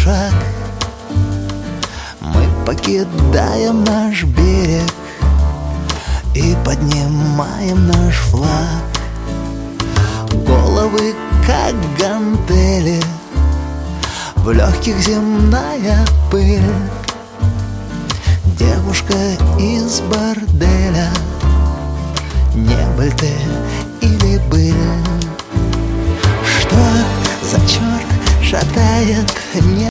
шаг, мы покидаем наш берег и поднимаем наш флаг. Головы как гантели, в легких земная пыль. Девушка из борделя, не быль ты или быль. Что за черт шатает небо?